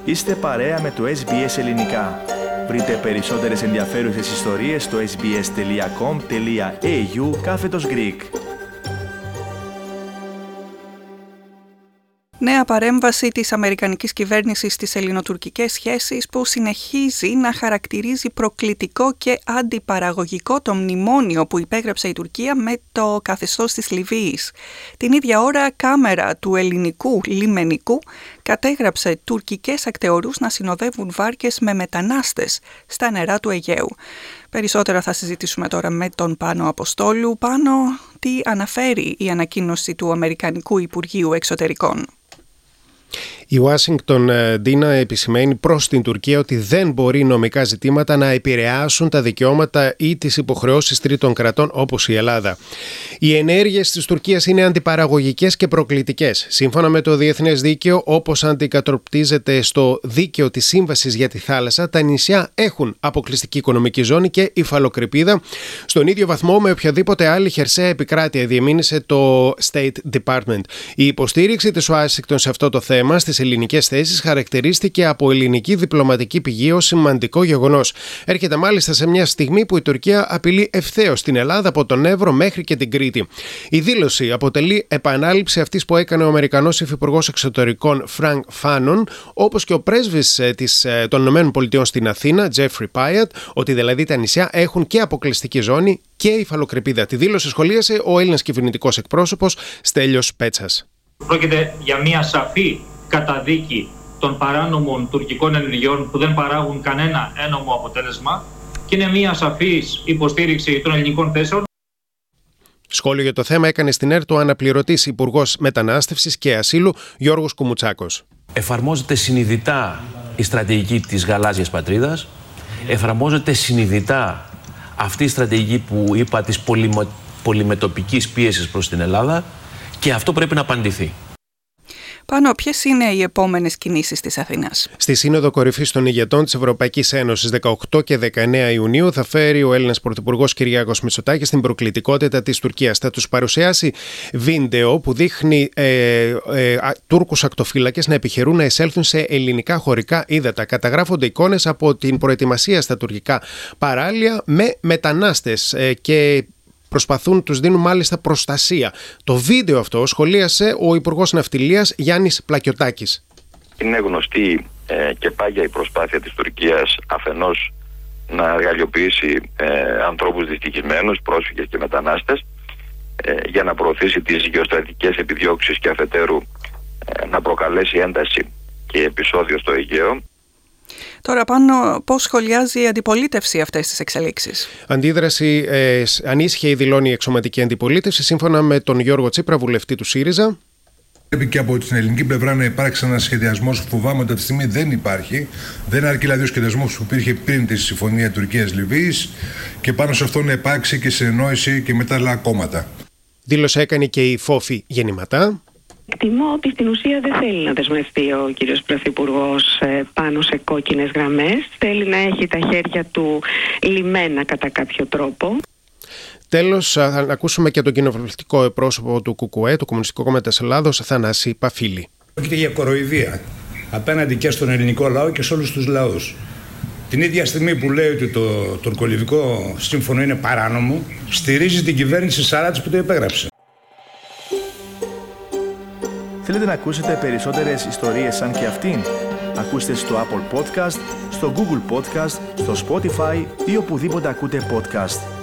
Είστε παρέα με το SBS Ελληνικά. Βρείτε περισσότερες ενδιαφέρουσες ιστορίες στο sbs.com.au/Greek. Νέα παρέμβαση της αμερικανικής κυβέρνησης στις ελληνοτουρκικές σχέσεις που συνεχίζει να χαρακτηρίζει προκλητικό και αντιπαραγωγικό το μνημόνιο που υπέγραψε η Τουρκία με το καθεστώς της Λιβύης. Την ίδια ώρα, κάμερα του ελληνικού λιμενικού κατέγραψε τουρκικές ακτεωρούς να συνοδεύουν βάρκες με μετανάστες στα νερά του Αιγαίου. Περισσότερα θα συζητήσουμε τώρα με τον Πάνο Αποστόλου. Πάνο, τι αναφέρει η ανακοίνωση του Αμερικανικού Υπουργείου Εξωτερικών? Η Ουάσιγκτον, Ντίνα, επισημαίνει προς την Τουρκία ότι δεν μπορεί νομικά ζητήματα να επηρεάσουν τα δικαιώματα ή τις υποχρεώσεις τρίτων κρατών όπως η Ελλάδα. Οι ενέργειες της Τουρκίας είναι αντιπαραγωγικές και προκλητικές. Σύμφωνα με το διεθνές δίκαιο, όπως αντικατοπτρίζεται στο δίκαιο της Σύμβασης για τη Θάλασσα, τα νησιά έχουν αποκλειστική οικονομική ζώνη και υφαλοκρηπίδα στον ίδιο βαθμό με οποιαδήποτε άλλη χερσαία επικράτεια, διεμήνυσε το State Department. Η υποστήριξη της Ουάσιγκτον σε αυτό το θέμα στις ελληνικές θέσεις χαρακτηρίστηκε από ελληνική διπλωματική πηγή ως σημαντικό γεγονός. Έρχεται μάλιστα σε μια στιγμή που η Τουρκία απειλεί ευθέως την Ελλάδα από τον Εύρο μέχρι και την Κρήτη. Η δήλωση αποτελεί επανάληψη αυτής που έκανε ο Αμερικανός Υφυπουργός Εξωτερικών Φρανκ Φάνον, όπως και ο πρέσβης των ΗΠΑ στην Αθήνα, Τζέφρι Πάιατ, ότι δηλαδή τα νησιά έχουν και αποκλειστική ζώνη και υφαλοκρηπίδα. Τη δήλωση σχολίασε ο Έλληνας κυβερνητικός εκπρόσωπος Στέλιος Πέτσας. Πρόκειται για μια σαφή καταδίκη των παράνομων τουρκικών ενεργειών που δεν παράγουν κανένα ένομο αποτέλεσμα και είναι μια σαφής υποστήριξη των ελληνικών θέσεων. Σχόλιο για το θέμα έκανε στην ΕΡΤ ο αναπληρωτής Υπουργός Μετανάστευσης και Ασύλου Γιώργος Κουμουτσάκος. Εφαρμόζεται συνειδητά η στρατηγική της γαλάζιας πατρίδας, εφαρμόζεται συνειδητά αυτή η στρατηγική που είπα της πολυμετωπικής πίεσης προς την Ελλάδα και αυτό πρέπει να απαντηθεί. Πάνω, ποιες είναι οι επόμενες κινήσεις της Αθήνας? Στη Σύνοδο Κορυφής των Ηγετών της Ευρωπαϊκής Ένωσης 18 και 19 Ιουνίου θα φέρει ο Έλληνας Πρωθυπουργός Κυριάκος Μητσοτάκης την προκλητικότητα της Τουρκίας. Θα τους παρουσιάσει βίντεο που δείχνει Τούρκους ακτοφύλακες να επιχειρούν να εισέλθουν σε ελληνικά χωρικά ύδατα. Καταγράφονται εικόνες από την προετοιμασία στα τουρκικά παράλια με μετανάστες και τους δίνουν μάλιστα προστασία. Το βίντεο αυτό σχολίασε ο Υπουργός Ναυτιλίας Γιάννης Πλακιωτάκης. Είναι γνωστή και πάγια η προσπάθεια της Τουρκίας αφενός να εργαλειοποιήσει ανθρώπους δυστυχισμένους, πρόσφυγες και μετανάστες για να προωθήσει τις γεωστρατικές επιδιώξεις και αφετέρου να προκαλέσει ένταση και επεισόδιο στο Αιγαίο. Τώρα πάνω, πώς σχολιάζει η αντιπολίτευση αυτές τις εξελίξεις? Αντίδραση ανήσυχη δηλώνει η εξωματική αντιπολίτευση. Σύμφωνα με τον Γιώργο Τσίπρα, βουλευτή του ΣΥΡΙΖΑ. Πρέπει και από την ελληνική πλευρά να υπάρξει ένας σχεδιασμός που φοβάμαι ότι αυτή τη στιγμή δεν υπάρχει. Δεν αρκεί δηλαδή ο σχεδιασμός που υπήρχε πριν τη συμφωνία Τουρκίας-Λιβύης και πάνω σε αυτό να υπάρξει και συνεννόηση και με τα άλλα κόμματα. Δήλωση έκανε και η Φόφη Γεννηματά. Εκτιμώ ότι στην ουσία δεν θέλει να δεσμευτεί ο κύριος Πρωθυπουργός πάνω σε κόκκινες γραμμές. Θέλει να έχει τα χέρια του λιμένα κατά κάποιο τρόπο. Τέλος, θα ακούσουμε και τον κοινοβουλευτικό πρόσωπο του ΚΚΕ, του Κομμουνιστικού Κόμματος Ελλάδος, Θανάση Παφίλη. Πρόκειται για κοροϊδία απέναντι και στον ελληνικό λαό και σε όλους τους λαούς. Την ίδια στιγμή που λέει ότι το τουρκολιβικό σύμφωνο είναι παράνομο, στηρίζει την κυβέρνηση Σαράτης που το υπέγραψε. Θέλετε να ακούσετε περισσότερες ιστορίες σαν και αυτήν? Ακούστε στο Apple Podcast, στο Google Podcast, στο Spotify ή οπουδήποτε ακούτε podcast.